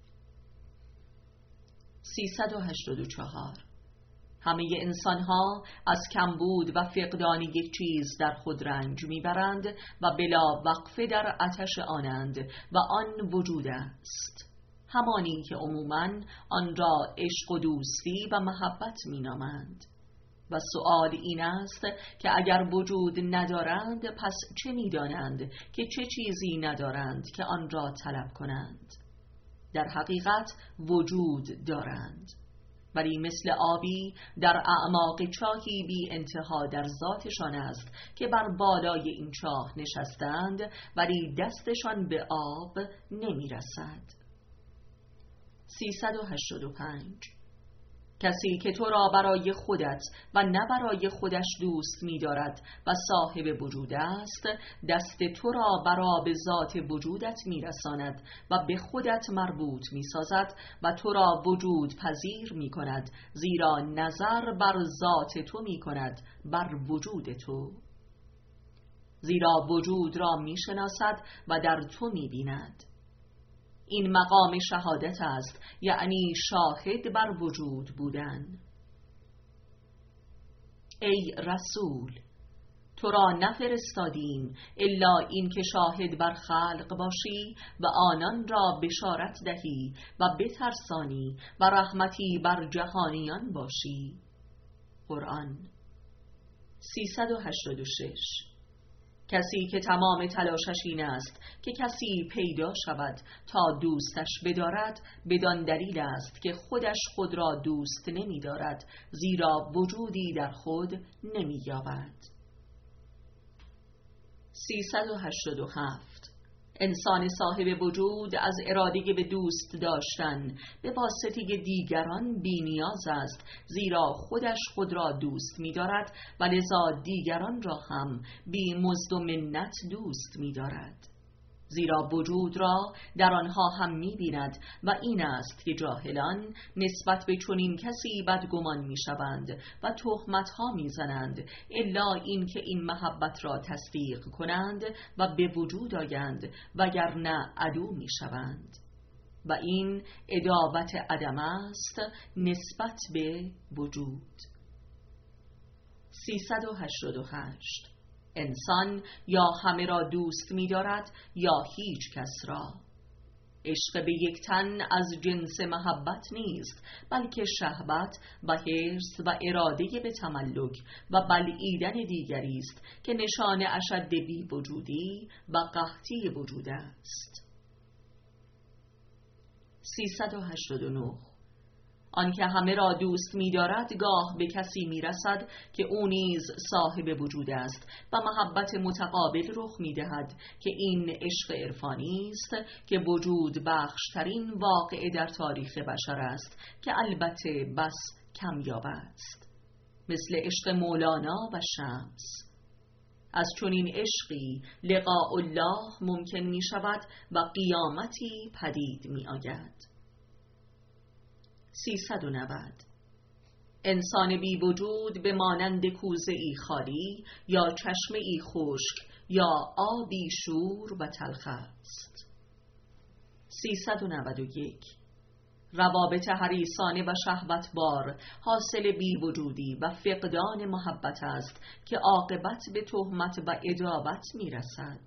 سیصد و هشتاد و چهار. همه انسانها از کمبود و فقدان یک چیز در خود رنج میبرند و بلا وقفه در آتش آنند و آن وجود است، همانی که عموماً آن را عشق و دوستی و محبت مینامند. و سؤال این است که اگر وجود ندارند پس چه می‌دانند که چه چیزی ندارند که آن را طلب کنند؟ در حقیقت وجود دارند، ولی مثل آبی در اعماق چاهی بی انتها در ذاتشان است که بر بالای این چاه نشستند ولی دستشان به آب نمی‌رسد. سیصد و هشتاد و پنج. کسی که تو را برای خودت و نه برای خودش دوست می دارد و صاحب وجود است، دست تو را برا به ذات وجودت می رساند و به خودت مربوط می سازد و تو را وجود پذیر می کند، زیرا نظر بر ذات تو می کند، بر وجود تو، زیرا وجود را می شناسد و در تو می بیند. این مقام شهادت است، یعنی شاهد بر وجود بودن. ای رسول، تو را نفرستادیم الا این که شاهد بر خلق باشی و آنان را بشارت دهی و بترسانی و رحمتی بر جهانیان باشی. قرآن. سیصد و هشتاد و شش. کسی که تمام تلاشش این است که کسی پیدا شود تا دوستش بدارد، بدان دلیل است که خودش خود را دوست نمی دارد، زیرا وجودی در خود نمی یابد. سیصد و هشتاد و هفت. انسان صاحب وجود از اراده به دوست داشتن به واسطه دیگران بی نیاز است، زیرا خودش خود را دوست می دارد و لذا دیگران را هم بی مزد و منت دوست می دارد، زیرا وجود را در آنها هم می بیند و این است که جاهلان نسبت به چنین کسی بدگمان می شوند و تهمت ها می زنند، الا این که این محبت را تصدیق کنند و به وجود آیند، وگرنه عدو می شوند. و این عداوت عدم است نسبت به وجود. سیصد و هشتاد و هشت. انسان یا همه را دوست می دارد یا هیچ کس را. عشق به یک تن از جنس محبت نیست، بلکه شهوت و حرص و اراده به تملک و بلعیدن دیگری است که نشان اشد بی وجودی و قحطی وجود است. سیصد و هشتاد و نه. آنکه همه را دوست می‌دارد گاه به کسی می‌رسد که او نیز صاحب وجود است و محبت متقابل رخ می‌دهد که این عشق عرفانی است که وجود بخشترین واقعه در تاریخ بشر است که البته بس کمیاب است، مثل عشق مولانا و شمس. از چنین عشقی لقاء الله ممکن می‌شود و قیامتی پدید می‌آید. سیصد و نود. انسان بی وجود به مانند کوزه ای خالی یا چشمه ای خشک یا آبی شور و تلخ است. سیصد و نود و یک. روابط حریصانه و شهوتبار حاصل بی وجودی و فقدان محبت است که عاقبت به تهمت و عداوت می رسد.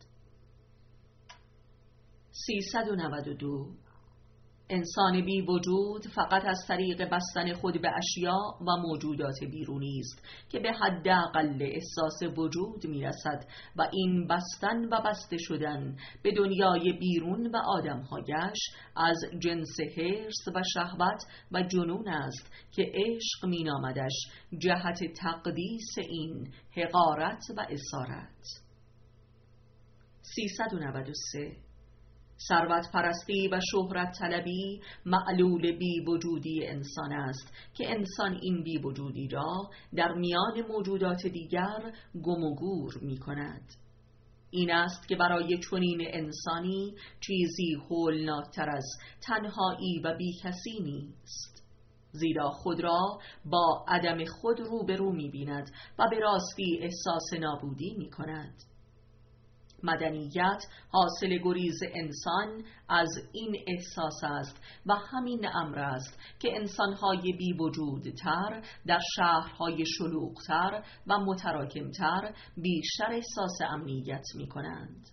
سیصد و نود و دو. انسان بی وجود فقط از طریق بستن خود به اشیاء و موجودات بیرونی است که به حداقل احساس وجود می رسد و این بستن و بسته شدن به دنیای بیرون و آدمهایش از جنس حرص و شهوت و جنون است که عشق می نامدش جهت تقدیس این حقارت و اسارت. سیصد و نود و سه. ثروت پرستی و شهرت طلبی معلول بی وجودی انسان است که انسان این بی وجودی را در میان موجودات دیگر گم و گور می کند. این است که برای چنین انسانی چیزی هولناکتر از تنهایی و بی کسی نیست، زیرا خود را با عدم خود روبرو می بیند و به راستی احساس نابودی می کند. مدنیت حاصل گریز انسان از این احساس است و همین امر است که انسانهای بی وجودتر در شهرهای شلوغتر و متراکمتر بیشتر احساس امنیت می کنند.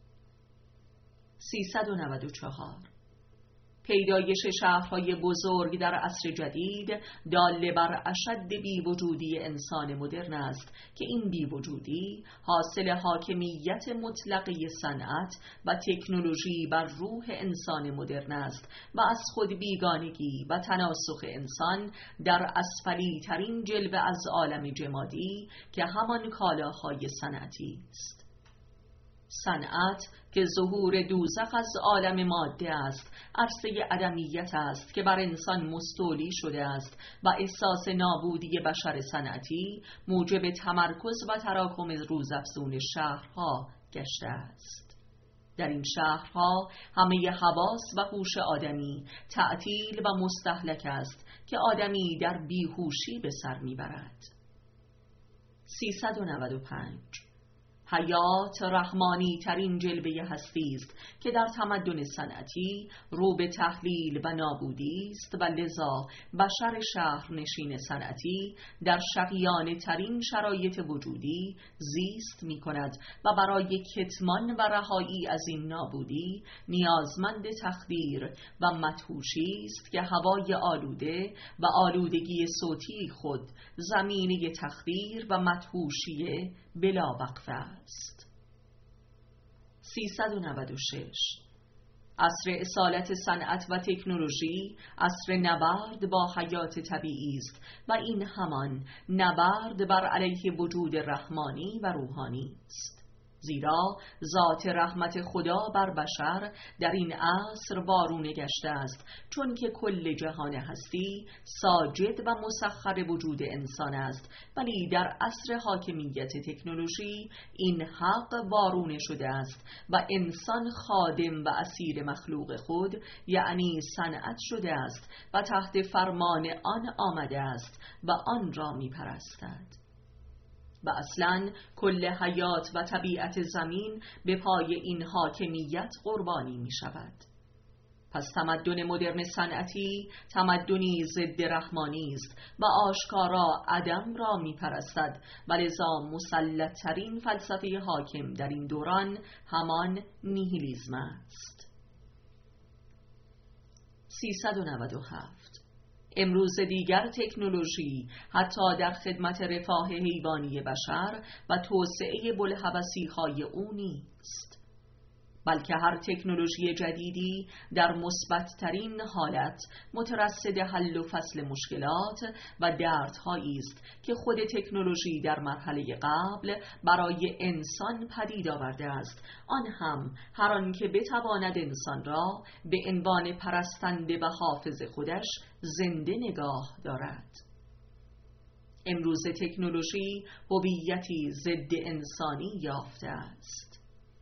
سیصد و نود و چهار. پیدایش شهرهای بزرگ در عصر جدید دال بر اشد بی‌وجودی انسان مدرن است که این بی‌وجودی حاصل حاکمیت مطلقه صنعت و تکنولوژی بر روح انسان مدرن است و از خود بیگانگی و تناسخ انسان در اسفلی ترین جلوه از عالم جمادی که همان کالاهای صنعتی است. صنعت که ظهور دوزخ از عالم ماده است، عرصه عدمیت است که بر انسان مستولی شده است و احساس نابودی بشر صنعتی موجب تمرکز و تراکم روزافزون شهرها گشته است. در این شهرها همه حواس و هوش آدمی تعطیل و مستهلک است که آدمی در بیهوشی به سر میبرد. سیصد و نود و پنج. حیات رحمانی ترین جلوه هستی است که در تمدن صنعتی رو به تحلیل و نابودی است و لذا بشر شهرنشین صنعتی در شقیانه ترین شرایط وجودی زیست می کند و برای کتمان و رهایی از این نابودی نیازمند تخدیر و مدهوشی است که هوای آلوده و آلودگی صوتی خود زمینه تخدیر و مدهوشی بلا وقفه است. سیصد و نود و شش. عصر اصالت صنعت و تکنولوژی عصر نبرد با حیات طبیعی است و این همان نبرد بر علیه وجود رحمانی و روحانی است، زیرا ذات رحمت خدا بر بشر در این عصر وارونه گشته است، چون که کل جهان هستی ساجد و مسخر وجود انسان است، ولی در عصر حاکمیت تکنولوژی این حق وارونه شده است و انسان خادم و اسیر مخلوق خود یعنی صنعت شده است و تحت فرمان آن آمده است و آن را می پرستد. و اصلاً کل حیات و طبیعت زمین به پای این حاکمیت قربانی می شود. پس تمدن مدرن صنعتی تمدنی ضد رحمانی است و آشکارا عدم را می پرستد و لذا مسلط ترین فلسفه حاکم در این دوران همان نیهیلیسم است. سیصد و نود و هفت. امروز دیگر تکنولوژی حتی در خدمت رفاه حیوانی بشر و توسعه بوالهوسی‌های او نیست. بلکه هر تکنولوژی جدیدی در مثبت‌ترین حالت مترصد حل و فصل مشکلات و دردهایی است که خود تکنولوژی در مرحله قبل برای انسان پدید آورده است، آن هم هر آن که بتواند انسان را به عنوان پرستنده و حافظ خودش زنده نگاه دارد. امروز تکنولوژی هویتی ضد انسانی یافته است.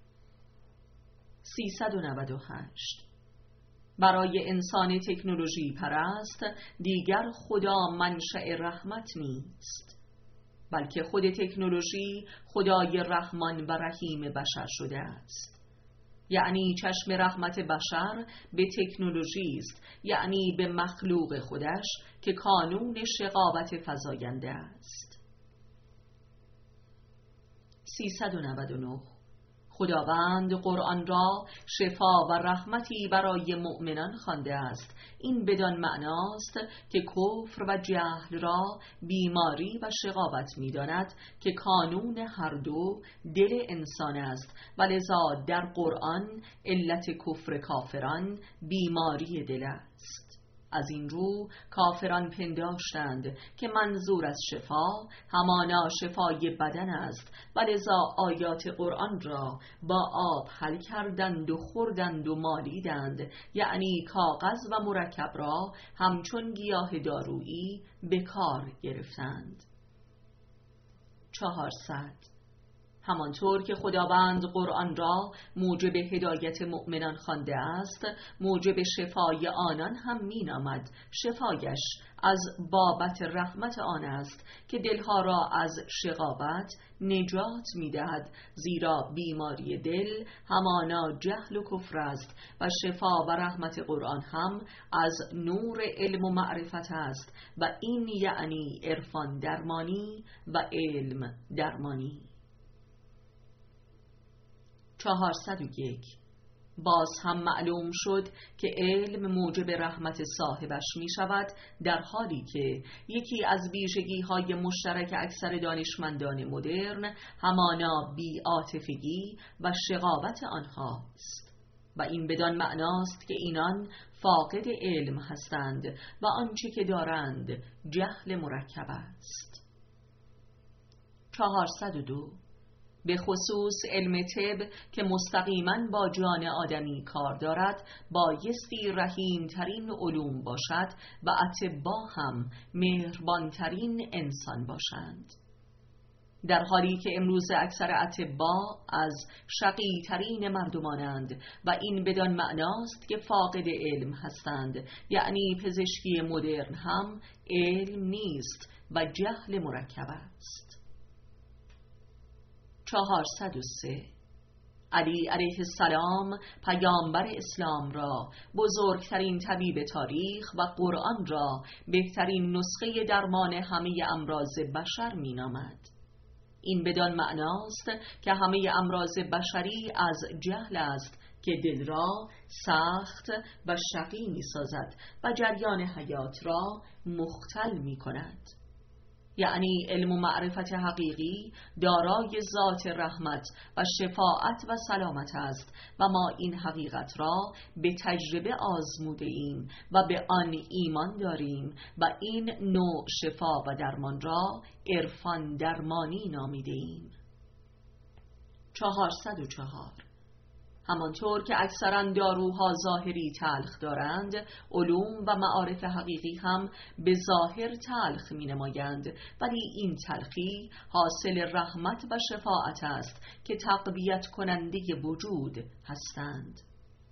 سیصد و نود و هشت. برای انسان تکنولوژی پرست دیگر خدا منشأ رحمت نیست، بلکه خود تکنولوژی خدای رحمان و رحیم بشر شده است. یعنی چشم رحمت بشر به تکنولوژی است، یعنی به مخلوق خودش که کانون شقاوت فزاینده است. سیصد و نود و نه. خداوند قرآن را شفا و رحمتی برای مؤمنان خوانده است. این بدان معناست که کفر و جهل را بیماری و شقاوت می‌داند که کانون هر دو دل انسان است و لذا در قرآن علت کفر کافران بیماری دل است. از این رو کافران پنداشتند که منظور از شفا همانا شفای بدن است و لذا آیات قرآن را با آب حل کردند و خوردند و مالیدند، یعنی کاغذ و مرکب را همچون گیاه دارویی به کار گرفتند. چهارصد. همانطور که خداوند قرآن را موجب هدایت مؤمنان خوانده است، موجب شفای آنان هم می نامد. شفایش از بابت رحمت آن است که دلها را از شقاوت نجات می دهد، زیرا بیماری دل همانا جهل و کفر است و شفا و رحمت قرآن هم از نور علم و معرفت است و این یعنی عرفان درمانی و علم درمانی. چهارصد و یک. باز هم معلوم شد که علم موجب رحمت صاحبش می شود، در حالی که یکی از ویژگی های مشترک اکثر دانشمندان مدرن همانا بی‌عاطفگی و شقاوت آنهاست و این بدان معناست که اینان فاقد علم هستند و آنچه که دارند جهل مرکب است. چهارصد و دو. به خصوص علم طب که مستقیما با جان آدمی کار دارد بایستی رحیم ترین علوم باشد و اطباء هم مهربان ترین انسان باشند، در حالی که امروز اکثر اطباء از شقی ترین مردمانند و این بدان معناست که فاقد علم هستند، یعنی پزشکی مدرن هم علم نیست و جهل مرکب است. چهارصد و سه. علی علیه السلام پیامبر اسلام را بزرگترین طبیب تاریخ و قرآن را بهترین نسخه درمان همه امراض بشر می نامد. این بدان معناست که همه امراض بشری از جهل است که دل را سخت و شقی می سازد و جریان حیات را مختل می کند. یعنی علم و معرفت حقیقی دارای ذات رحمت و شفاعت و سلامت است و ما این حقیقت را به تجربه آزموده ایم و به آن ایمان داریم و این نوع شفا و درمان را عرفان درمانی نامیده ایم. چهارصد و چهار. همانطور که اکثرا داروها ظاهری تلخ دارند، علوم و معارف حقیقی هم به ظاهر تلخ می نمایند، ولی این تلخی حاصل رحمت و شفاعت است که تقویت کننده وجود هستند.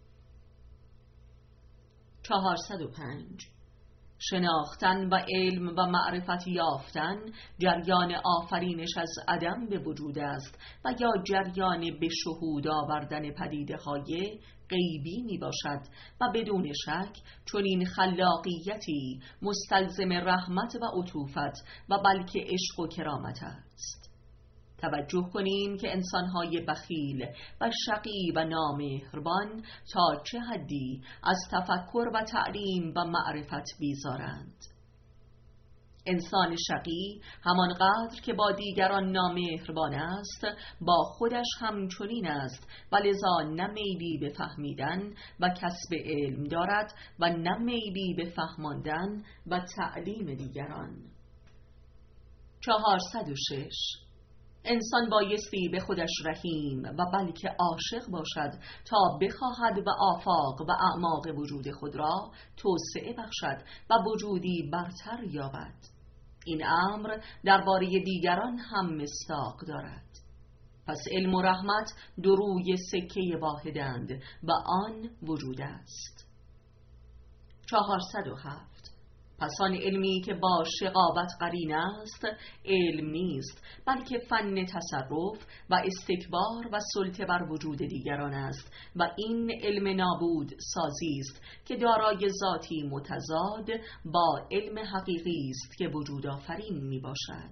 چهارصد و پنج. شناختن و علم و معرفت یافتن جریان آفرینش از عدم به وجود است و یا جریان به شهود آوردن پدیده های غیبی می باشد و بدون شک چون این خلاقیتی مستلزم رحمت و عطوفت و بلکه عشق و کرامت است. توجه کنیم که انسانهای بخیل و شقی و نامهربان تا چه حدی از تفکر و تعلیم و معرفت بیزارند. انسان شقی همانقدر که با دیگران نامهربان است، با خودش همچنین است و لذا نه میلی به فهمیدن و کسب علم دارد و نه میلی به فهماندن و تعلیم دیگران. چهارصد و شش. انسان بایستی به خودش رحیم و بلکه عاشق باشد تا بخواهد و آفاق و اعماق وجود خود را توسعه بخشد و وجودی برتر یابد. این امر درباره دیگران هم مصداق دارد. پس علم و رحمت دو روی سکه واحدند و آن وجود است. چهارصد و هفت. پس آن علمی که با شقاوت قرین است علم نیست، بلکه فن تصرف و استکبار و سلطه بر وجود دیگران است و این علم نابود سازی است که دارای ذاتی متضاد با علم حقیقی است که وجود آفرین می باشد.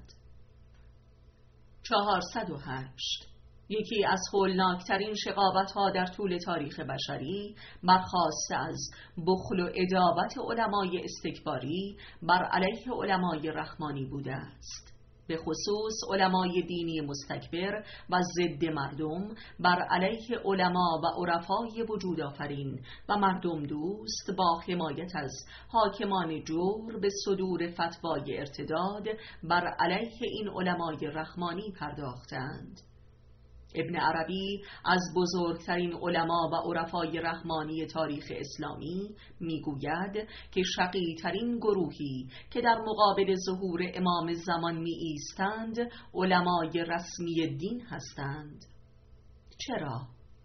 چهارصد و هشت. یکی از هولناکترین شقاوت‌ها در طول تاریخ بشری برخاسته از بخل و عداوت علمای استکباری بر علیه علمای رحمانی بوده است، به خصوص علمای دینی مستکبر و ضد مردم بر علیه علما و عرفای وجود آفرین و مردم دوست با حمایت از حاکمان جور به صدور فتوای ارتداد بر علیه این علمای رحمانی پرداختند. ابن عربی از بزرگترین علما و عرفای رحمانی تاریخ اسلامی میگوید که شقی‌ترین گروهی که در مقابل ظهور امام زمان می ایستند علمای رسمی دین هستند. چرا؟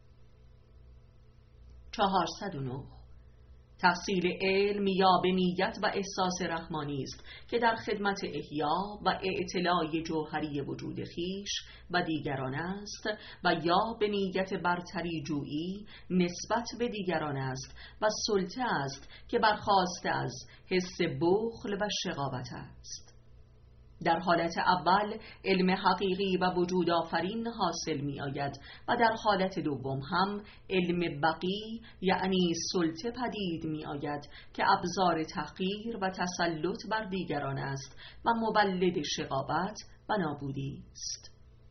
چهارصد و نه. تحصیل علم یا به نیت و احساس رحمانی است که در خدمت احیا و اعتلاء جوهری وجود خیش و دیگران است و یا به نیت برتری جویی نسبت به دیگران است و سلطه است که برخاسته از حس بخل و شقاوت است. در حالت اول علم حقیقی و وجود آفرین حاصل می آید و در حالت دوم هم علم بقی یعنی سلطه پدید می آید که ابزار تحقیر و تسلط بر دیگران است و مولد شقاوت و نابودی است.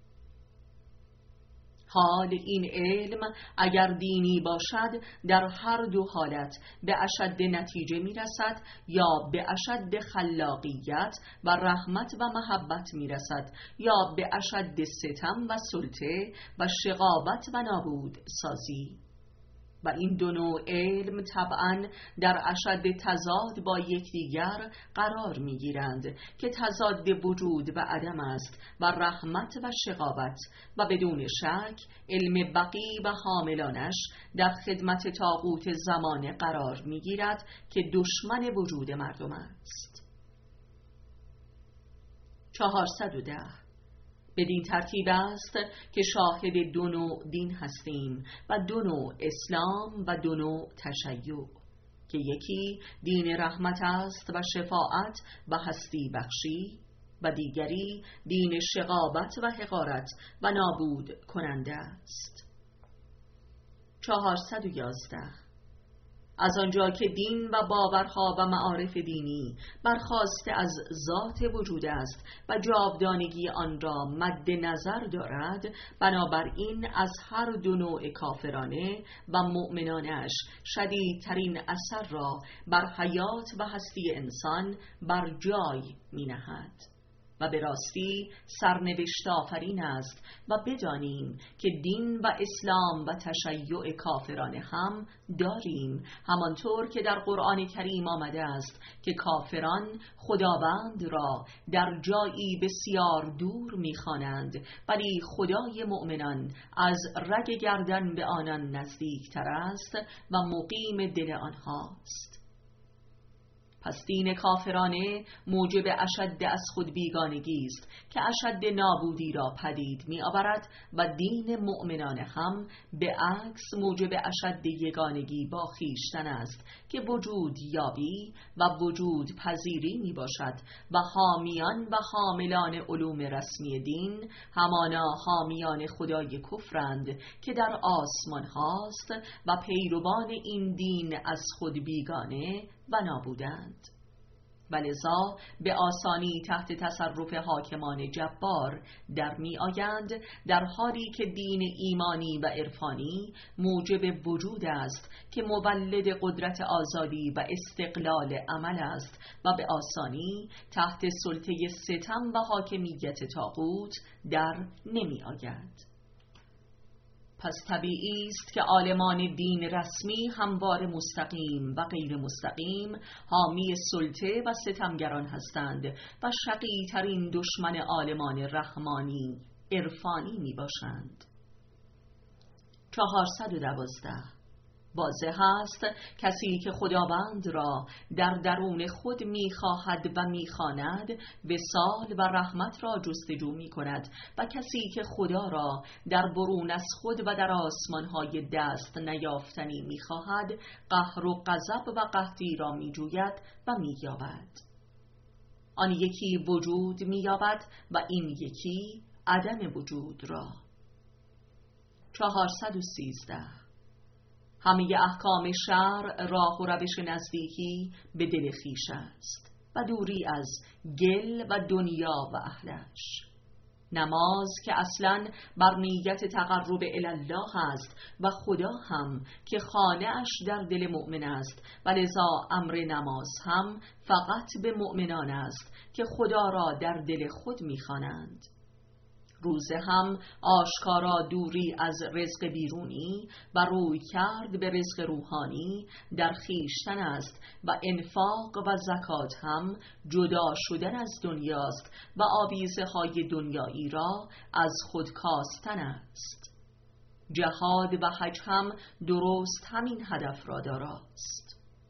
حال این علم اگر دینی باشد در هر دو حالت به اشد نتیجه می رسد یا به اشد خلاقیت و رحمت و محبت می رسد یا به اشد ستم و سلطه و شقاوت و نابود سازی. و این دو نوع علم طبعاً در اشد تضاد با یکدیگر قرار می‌گیرند که تضاد وجود و عدم است و رحمت و شقاوت، و بدون شک علم بقی و حاملانش در خدمت طاغوت زمانه قرار می‌گیرد که دشمن وجود مردم است. چهارصد و ده. بدین ترتیب است که شاهد دو نوع دین هستیم و دو نوع اسلام و دو نوع تشیع، که یکی دین رحمت است و شفاعت و هستی بخشی و دیگری دین شقاوت و حقارت و نابود کننده است. چهارصد و یازده. از آنجا که دین و باورها و معارف دینی برخاسته از ذات وجود است و جاودانگی آن را مد نظر دارد، بنابراین از هر دو نوع کافرانه و مؤمنانش شدیدترین اثر را بر حیات و هستی انسان بر جای می نهد. و به راستی سرنوشت آفرین است و بدانیم که دین و اسلام و تشیع کافرانه هم داریم، همانطور که در قرآن کریم آمده است که کافران خداوند را در جایی بسیار دور می‌خوانند، ولی خدای مؤمنان از رگ گردن به آنان نزدیکتر است و مقیم دل آنهاست. پس دین کافرانه موجب اشد از خود بیگانگی است که اشد نابودی را پدید می آورد و دین مؤمنانه هم به عکس موجب اشد یگانگی با خویشتن است که وجود یابی و وجود پذیری می باشد و حامیان و حاملان علوم رسمی دین همانا حامیان خدای کفرند که در آسمان هاست و پیروان این دین از خود بیگانه و نابودند. و لذا به آسانی تحت تصرف حاکمان جبار در می آیند، در حالی که دین ایمانی و عرفانی موجب وجود است که مولد قدرت آزادی و استقلال عمل است و به آسانی تحت سلطه ستم و حاکمیت طاغوت در نمی آید. پس طبیعی است که عالمان دین رسمی همواره مستقیم و غیر مستقیم حامی سلطه و ستمگران هستند و شقی ترین دشمن عالمان رحمانی عرفانی می باشند. چهارصد و دوازده. واضح است کسی که خداوند را در درون خود می‌خواهد و می‌خواند وصال و رحمت را جستجو می‌کند و کسی که خدا را در برون از خود و در آسمان‌های دست نیافتنی می‌خواهد قهر و غضب و قحطی را می‌جوید و می‌یابد. آن یکی وجود می‌یابد و این یکی عدم وجود را. چهارصد و سیزده. همه احکام شرع راه و روش نزدیکی به دل خویش است و دوری از گل و دنیا و اهلش. نماز که اصلاً بر نیت تقرب الله است و خدا هم که خانه اش در دل مؤمن است و لذا امر نماز هم فقط به مؤمنان است که خدا را در دل خود می‌خوانند. روزه هم آشکارا دوری از رزق بیرونی و روی کرد به رزق روحانی در خویشتن است و انفاق و زکات هم جدا شدن از دنیاست و آویزه های دنیایی را از خود کاستن است. جهاد و حج هم درست همین هدف را داراست.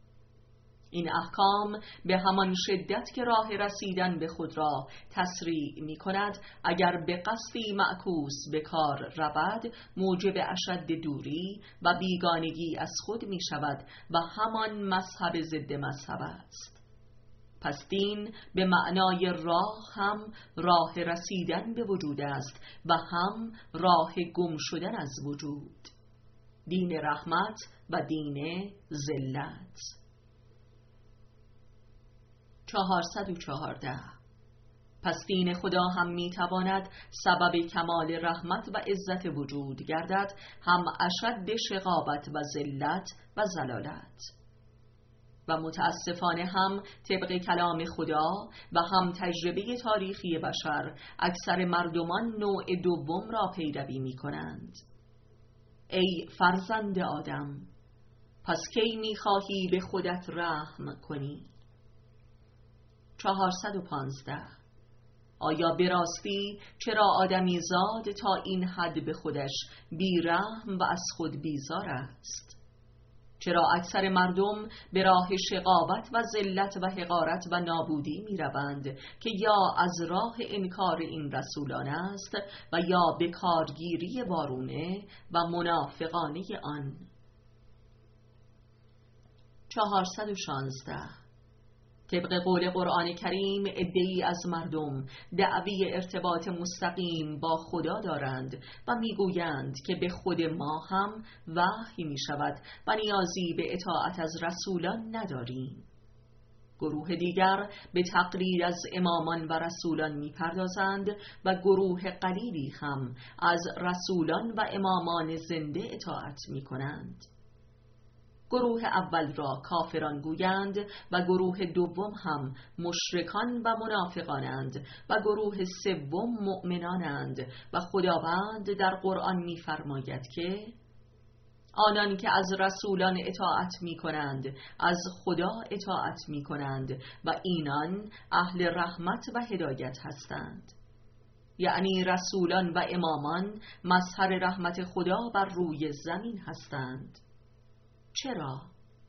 این احکام به همان شدت که راه رسیدن به خود را تسریع می کند، اگر به قصدی معکوس به کار رود موجب اشد دوری و بیگانگی از خود می شود و همان مذهب ضد مذهب است. پس دین به معنای راه هم راه رسیدن به وجود است و هم راه گم شدن از وجود. دین رحمت و دین ذلت. چهارصد و چهارده. پس دین خدا هم میتواند سبب کمال رحمت و عزت وجود گردد، هم اشد شقاوت و ذلت و ضلالت. و متاسفانه هم طبق کلام خدا و هم تجربه تاریخی بشر اکثر مردمان نوع دوم را پیروی می کنند. ای فرزند آدم، پس کی می خواهی به خودت رحم کنی؟ چهارصد و پانزده. آیا به راستی چرا آدمی زاد تا این حد به خودش بی‌رحم و از خود بیزار است؟ چرا اکثر مردم به راه شقاوت و ذلت و حقارت و نابودی می روند که یا از راه انکار این رسولان است و یا به کارگیری وارونه و منافقانه آن؟ چهارصد و شانزده. طبق قول قرآن کریم عده‌ای از مردم دعوی ارتباط مستقیم با خدا دارند و میگویند که به خود ما هم وحی می شود و نیازی به اطاعت از رسولان نداریم. گروه دیگر به تقلید از امامان و رسولان می پردازند و گروه قلیلی هم از رسولان و امامان زنده اطاعت می کنند. گروه اول را کافران گویند و گروه دوم هم مشرکان و منافقانند و گروه سوم مؤمنانند و خداوند در قرآن می‌فرماید که آنان که از رسولان اطاعت می کنند از خدا اطاعت می کنند و اینان اهل رحمت و هدایت هستند. یعنی رسولان و امامان مظهر رحمت خدا بر روی زمین هستند. چرا؟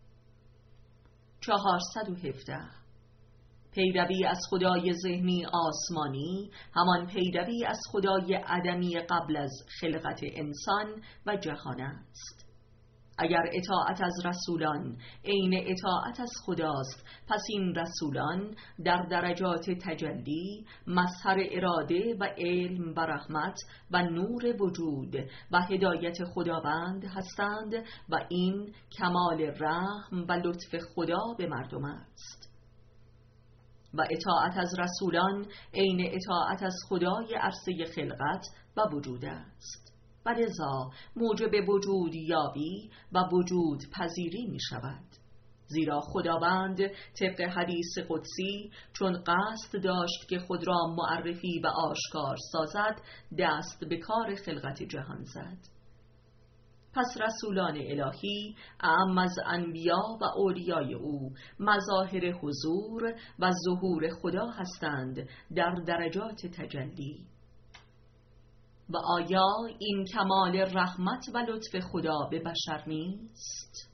چهارصد و هفده. پیروی از خدای ذهنی آسمانی همان پیروی از خدای عدمی قبل از خلقت انسان و جهان است. اگر اطاعت از رسولان عین اطاعت از خداست، پس این رسولان در درجات تجلی مظهر اراده و علم و رحمت و نور وجود و هدایت خداوند هستند و این کمال رحم و لطف خدا به مردم است. و اطاعت از رسولان عین اطاعت از خدای عرصه خلقت و وجود است و لذا موجب وجود یابی و وجود پذیری می شود. زیرا خداوند طبق حدیث قدسی چون قصد داشت که خود را معرفی و آشکار سازد، دست به کار خلقت جهان زد. پس رسولان الهی اعم از انبیا و اولیای او مظاهر حضور و ظهور خدا هستند در درجات تجلی. و آیا این کمال رحمت و لطف خدا به بشر نیست؟